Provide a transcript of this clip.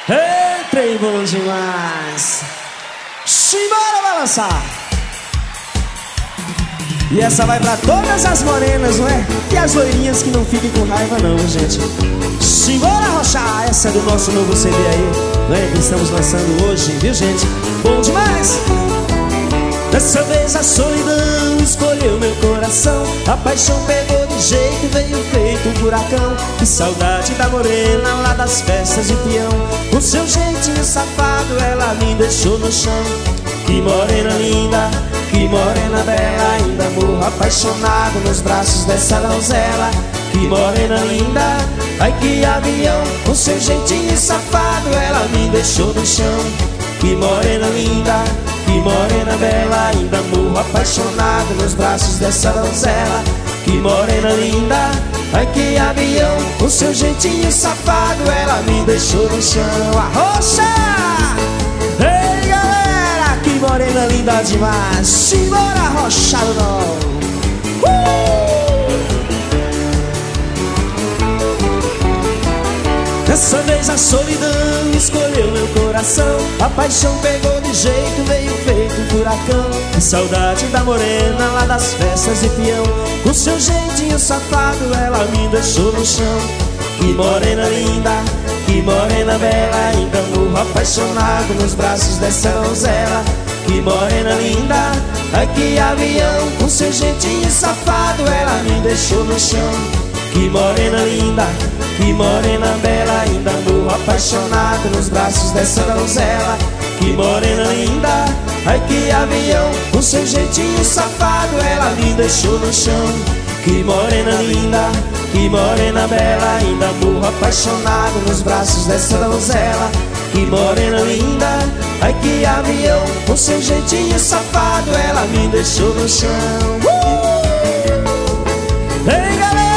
Ei, trem bom demais. Simbora balançar. E essa vai pra todas as morenas, não é? E as loirinhas que não fiquem com raiva não, gente. Simbora rochar. Essa é do nosso novo CD aí, não é? Que estamos lançando hoje, viu, gente? Bom demais. Dessa vez a solidão escolheu meu coração. A paixão pegou de jeito, veio feito um furacão. Que saudade da morena lá das festas de peão. Com seu jeitinho safado ela me deixou no chão. Que morena linda, que morena bela. Ainda morro apaixonado nos braços dessa donzela. Que morena linda, ai que avião. Com seu jeitinho safado ela me deixou no chão. Que morena linda, que morena bela. Ainda morro apaixonado nos braços dessa donzela. Que morena linda, ai que avião. Com seu jeitinho safado ela me deixou no chão. Arrocha! Ei galera, que morena linda demais. Simbora arrochado não. Dessa vez a solidão escolheu meu coração. A paixão pegou de jeito, veio feito um furacão. Que saudade da morena lá das festas de peão. Com seu jeitinho safado ela me deixou no chão. Que morena linda, que morena bela. Ainda morro apaixonado nos braços dessa donzela. Que morena linda, ai que avião. Com seu jeitinho safado ela me deixou no chão. Que morena linda, que morena bela. Ainda morro apaixonado nos braços dessa donzela. Que morena linda, ai que avião. Com seu jeitinho safado ela me deixou no chão. Que morena linda, que morena bela. Ainda morro apaixonado nos braços dessa donzela. Que morena linda, ai que avião. Com seu jeitinho safado ela me deixou no chão. Ei galera,